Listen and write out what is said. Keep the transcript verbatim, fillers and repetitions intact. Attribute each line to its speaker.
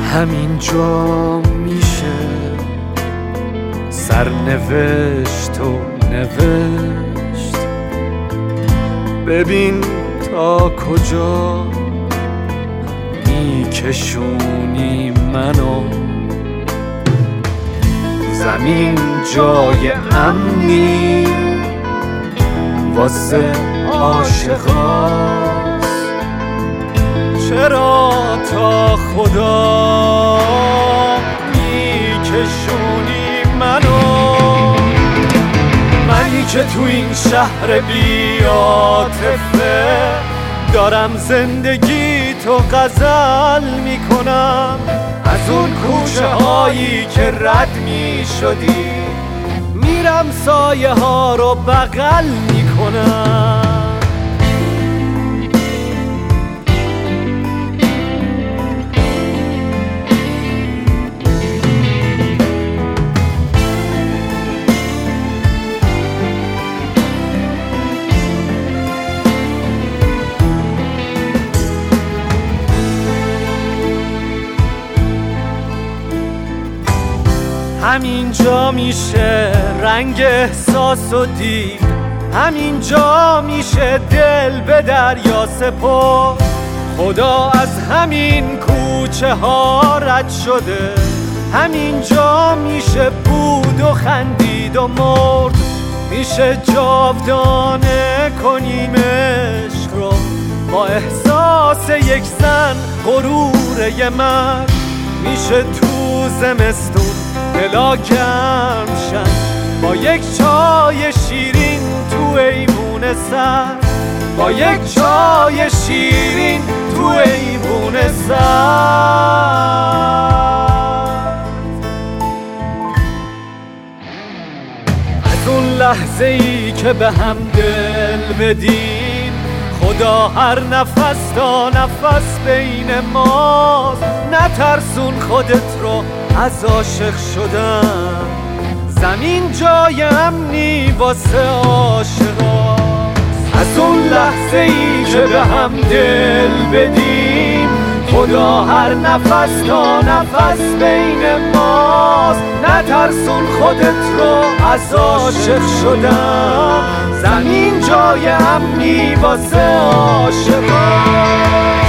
Speaker 1: همینجا میشه سرنوشت و نوشت. ببین تا کجا میکشونی منو، زمین جای امنی واسه عاشقاست. چرا تا خدا میکشونی منو، منی که تو این شهر بی عاطفه دارم زندگی تو غزل میکنم. از اون کوچه هایی که رد میشدی میرم سایه ها رو بغل میکنم. همینجا میشه رنگ احساس و دید، همینجا میشه دل به دریا سپرد. خدا از همین کوچه ها رد شده، همینجا میشه بود و خندید و مرد. میشه جاودانه کنیم عشق رو با احساس یک زن، غرور یه مرد. میشه تو زمستون دلا گرم شن با یک چای شیرین تو ایوون سر، با یک چای شیرین تو ایوون سر. از اون لحظه ای که به هم دل بدیم، خدا هر نفس تا نفس بین ماست. نترسون خودت رو از عاشق شدن، زمین جای امنی واسه عاشقاست. از اون لحظه ای که به هم دل بدیم، خدا هر نفس تا نفس بین ماست. نترسون خودت رو از عاشق شدن، زمین جای امنی واسه عاشقاست.